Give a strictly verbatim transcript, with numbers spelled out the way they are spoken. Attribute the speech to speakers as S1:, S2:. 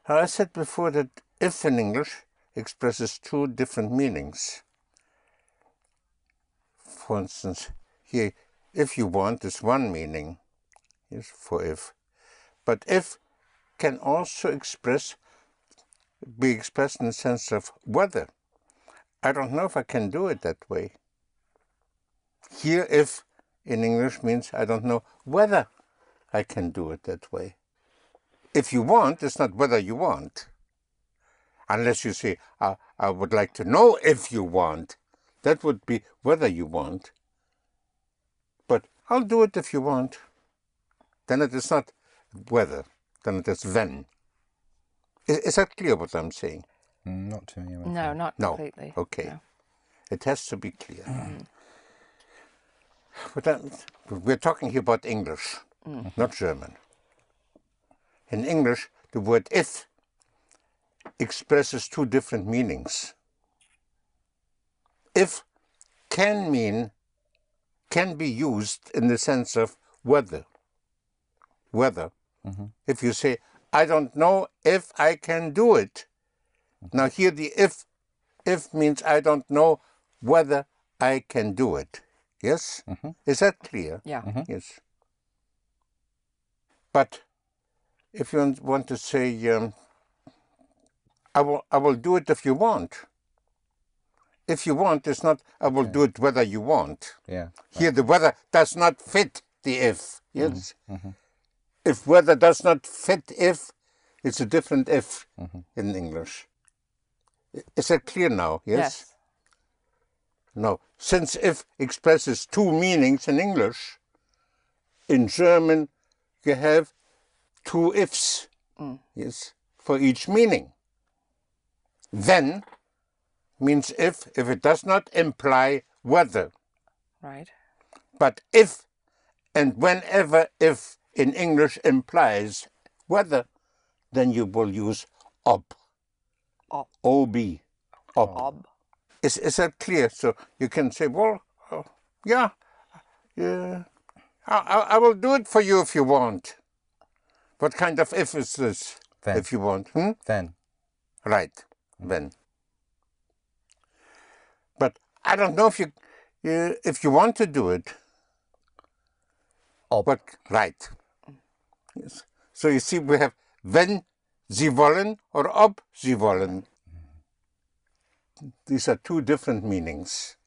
S1: I said before that if in English expresses two different meanings. For instance, here, if you want is one meaning, yes, for if. But if can also express, be expressed in the sense of whether. I don't know if I can do it that way. Here, if in English means I don't know whether I can do it that way. If you want, it's not whether you want. Unless you say, I, I would like to know if you want. That would be whether you want. But I'll do it if you want. Then it is not whether, then it is when. Is, is that clear what I'm saying?
S2: Not to me.
S3: No, not
S1: no.
S3: completely.
S1: Okay.
S3: No.
S1: It has to be clear. But then, we're talking here about English, mm. not German. In English, the word if expresses two different meanings. If can mean, can be used in the sense of whether. Whether. Mm-hmm. If you say, I don't know if I can do it. Mm-hmm. Now here the if, if means I don't know whether I can do it. Yes? Mm-hmm. Is that clear?
S3: Yeah.
S1: Mm-hmm. Yes. But if you want to say, um, I will, I will do it if you want. If you want, it's not, I will yeah. do it whether you want.
S2: Yeah.
S1: Here the whether does not fit the if. Yes? Mm-hmm. If whether does not fit if, it's a different if mm-hmm. in English. Is that clear now? Yes?
S3: Yes.
S1: No. Since if expresses two meanings in English, in German you have two ifs. Mm. Yes, for each meaning. Then means if, if it does not imply whether.
S3: Right.
S1: But if and whenever if in English implies whether, then you will use ob.
S3: Ob.
S1: O B. Ob.
S3: Ob.
S1: Is, is that clear? So you can say, well, uh, yeah, yeah, I, I, I will do it for you if you want. What kind of if is this?
S2: Then.
S1: If you want. Hmm?
S2: Then.
S1: Right. Then. But I don't know if you, uh, if you want to do it.
S2: Ob.
S1: But, right. Yes. So you see, we have wenn Sie wollen or ob Sie wollen. These are two different meanings.